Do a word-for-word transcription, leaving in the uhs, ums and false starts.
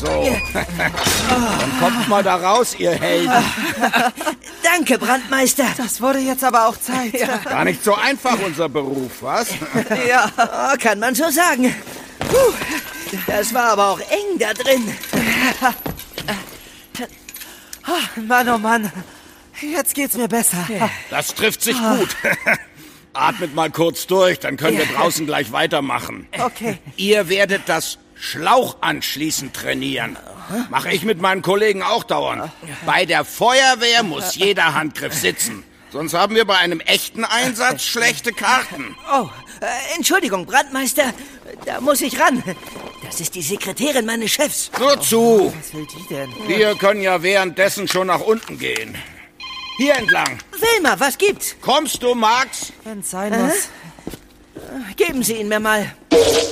So. Dann kommt mal da raus, ihr Helden. Danke, Brandmeister. Das wurde jetzt aber auch Zeit. Ja, Gar nicht so einfach, unser Beruf, was? ja. Oh, kann man so sagen. Puh, das war aber auch eng da drin. Mann, oh Mann. Jetzt geht's mir besser. Das trifft sich gut. Atmet mal kurz durch, dann können wir draußen gleich weitermachen. Okay. Ihr werdet das Schlauch anschließen trainieren. Mache ich mit meinen Kollegen auch dauernd. Bei der Feuerwehr muss jeder Handgriff sitzen. Sonst haben wir bei einem echten Einsatz schlechte Karten. Oh, äh, Entschuldigung, Brandmeister. Da muss ich ran. Das ist die Sekretärin meines Chefs. Nur zu. Was will die denn? Wir können ja währenddessen schon nach unten gehen. Hier entlang. Wilma, was gibt's? Kommst du, Max? Wenn's sein muss. Geben Sie ihn mir mal.